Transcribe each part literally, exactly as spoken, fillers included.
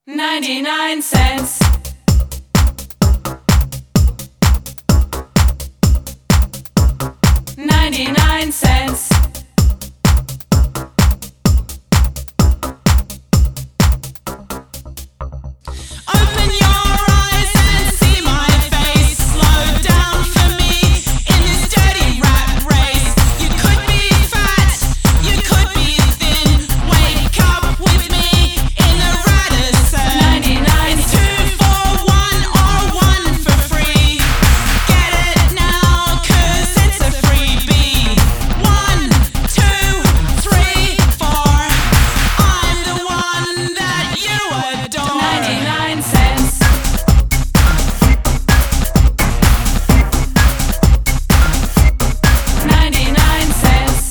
ninety-nine cents. ninety-nine cents. Open your eyes and see my face. Slow down for me in this dirty rat race. You could be fat, you could be thin. Wake up with me in the Radisson. ninety-nine. It's two for one or one for free. Get it now, 'cause it's a freebie. One, two, three, four. I'm the one that you adore. ninety-nine cents. ninety-nine cents.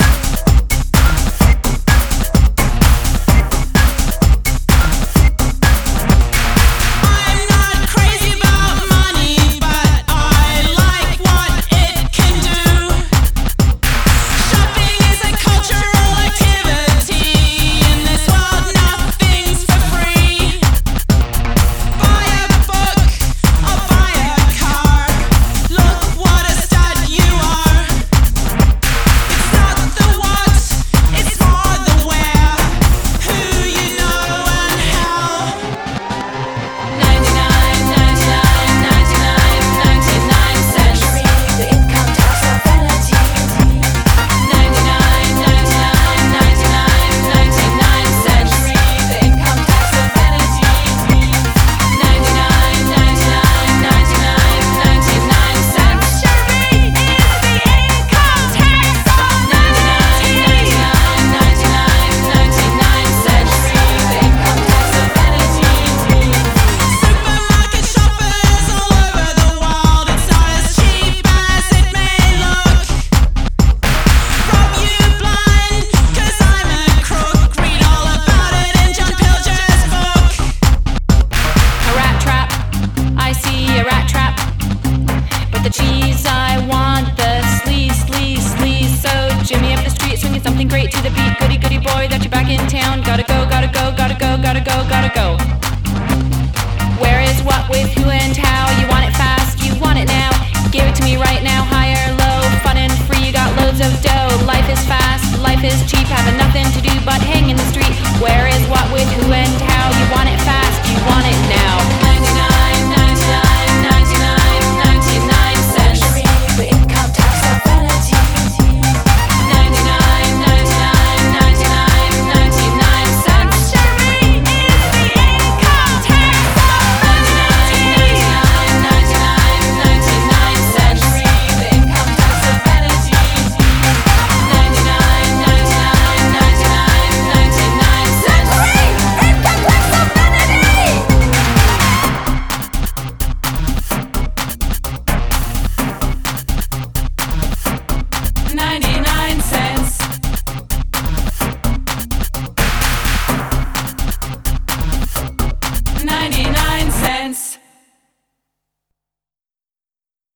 I'm not crazy about money, but I like what it can do. Shopping is a cultural activity. In this world, nothing's for free. Buy a book or buy a car. Look what a stud you are. It's not the what, it's more the where. Who you know and how. ninety-nine, ninety-nine, ninety-nine, ninety-nine cents. The income tax of vanity. ninety-nine, ninety-nine, ninety-nine, ninety-nine cents. The income tax of vanity. ninety-nine, ninety-nine, ninety-nine, ninety-nine cents. Luxury is the income tax of vanity. ninety-nine, ninety-nine, ninety-nine cents. The income tax of vanity. Supermarket shoppers all over the world. It's not as cheap as it may look. Rob you blind, 'cause I'm a crook. Read all about it in John Pilger's book. A rat trap, I see a rat trap. But the cheese I want, the sleaze, sleaze, sleaze. So Jimmy up the street swinging something great to the beat. Goody, goody boy, that you're back in town. Gotta go, gotta go, gotta go, gotta go, gotta go. Where is what with who and how? You want it fast, you want it now. Give it to me right now, high or low. Fun and free, you got loads of dough. Life is fast, life is cheap. Having nothing to do but hang in the street. Where is what with who and how?